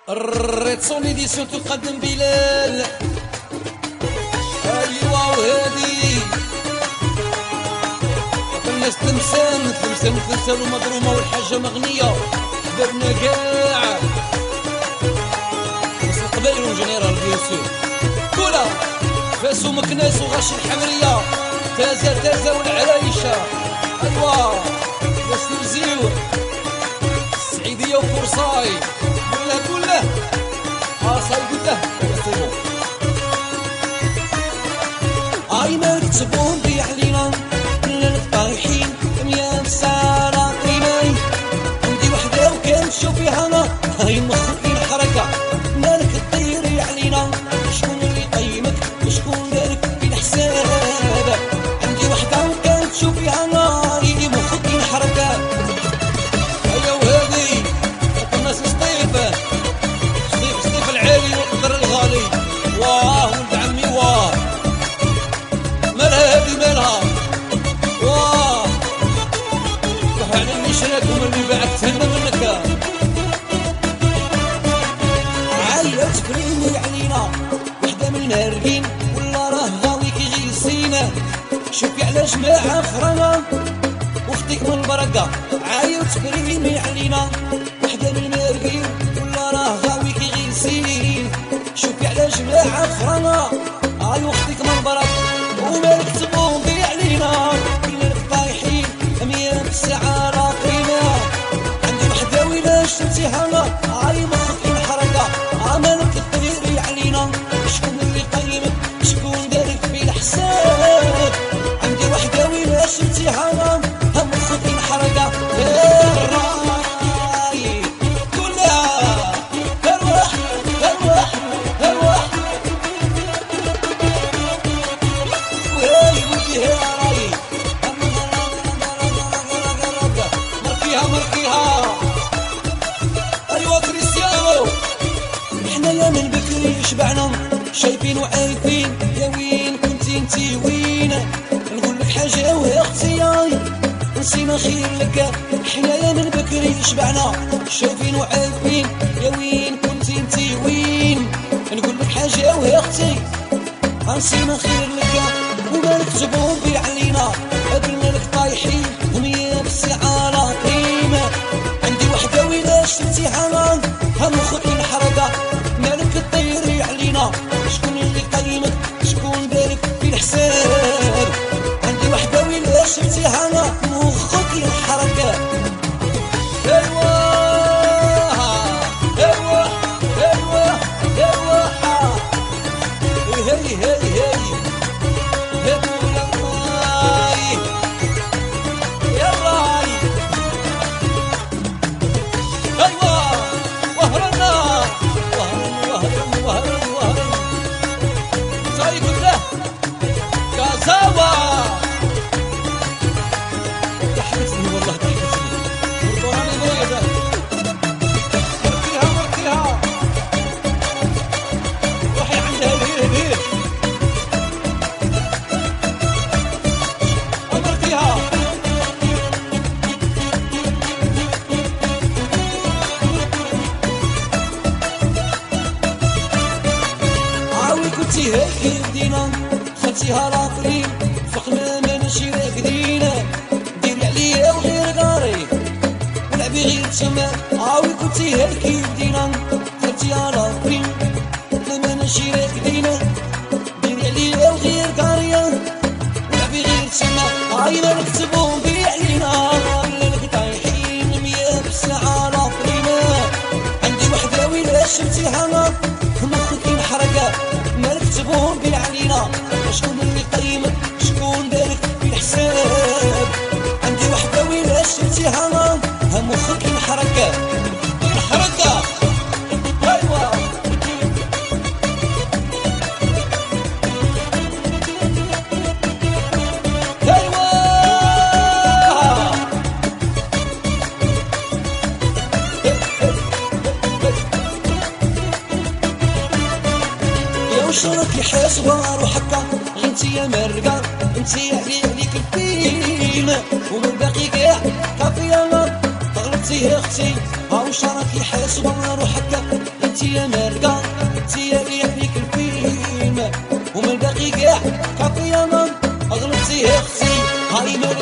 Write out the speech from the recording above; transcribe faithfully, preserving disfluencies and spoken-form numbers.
الريتسون ايديسيون تقدم بلال. ايوا وهادي الناس تلمسان تلمسان تلمسان ومضرومه والحاجه مغنيه درنا كاع بس القبائل والجنرال بيان سور كولا فاس ومكناس وغاشي الحمريه تازا تازا والعرايشه. ايوا ناس تمزيو السعيديه وقرصاي كله كله اصاي كله سيبو اي ما كتبون بي علينا كلنا طايحين يا مسارة قيماي عندي وحده وكان تشوف فيها انا هاي مخي الحركه مالك تطيري علينا شكون اللي قيمك وشكون دارك في الحساب عندي وحده وكان تشوف فيها انا هاي مخي الحركه. هيا وهادي الناس سطيفه سطيف سطيف العالي والقدر الغالي واه ولد عمي واه مالها هادي مالها واه روح على اللي شراك ومن باعك تهنى منك عاية تكريمي علينا وحدة من المهرقين ولا راه غاوي كي غيسينا شوفي على جماعة خرانا وختك من البركة عاية تكريمي علينا وحدة من المهرقين ولا راه غاوي كي غيسين شوفي على جماعة خرانا هاي وختك من البركة ومالك تبون بي علينا كلنا طايحين مية بالساعة راقينا عندي وحدة ويلا شفتي هلا هاي مخك الحركة عمالك تطيري علينا شكون اللي قيمك شكون دارك في الحساب عندي وحدة ويلا شفتي هلا مخك الحركة الراي كلها هروح هروح هروح مركيها مركيها. ايوا كريستيانو حنايا من بكري شبعنا شايفين وعارفين يا وين كنتي انتي وين نقول لك حاجه وهي اختي نسينا خير لك حنايا من بكري شبعنا شايفين وعارفين يا وين كنتي انتي وين نقول لك حاجه وهي اختي نسينا خير لك ومالك تبون بي علينا قبلنا لك طايحين مية بالساعة لا قيمة عندي وحدة ويلا شفتي حنان همخك الحركة مالك تطيري علينا شكون اللي قيمك شكون دارك في الحساب عندي وحدة ويلا شفتي حنان مخك الحركة. ايوا ايوا ايوا ايوا هي هي هي كنتي هيك بدينا خدتيها راقرين فقنا ما نمشي راقدينا ديري عليا وغير داري ولعبي غير تما عاوي كنتي هيك بدينا خدتيها راقرين فقنا ما نمشي راقدينا ديري عليا وغير داري ولعبي غير تما عاي مالك تبون بي علينا لك طايحين مية بالساعة راقرينا عندي وحدة ويلا شفتيها مخك الحركة مالك تبون بي علينا شكون اللي قيمك شكون دارك في الحساب عندي وحدة ويلا شفتيها مخك الحركة الحركة. ايوا ايوا يا وش راكي حاسبة روحك انتي يا مرقة انتي علي عليك الفيلم ومن باقي كاع كافي انا غلطتي يا اختي هاو شراكي حاسبة روحك انتي هاي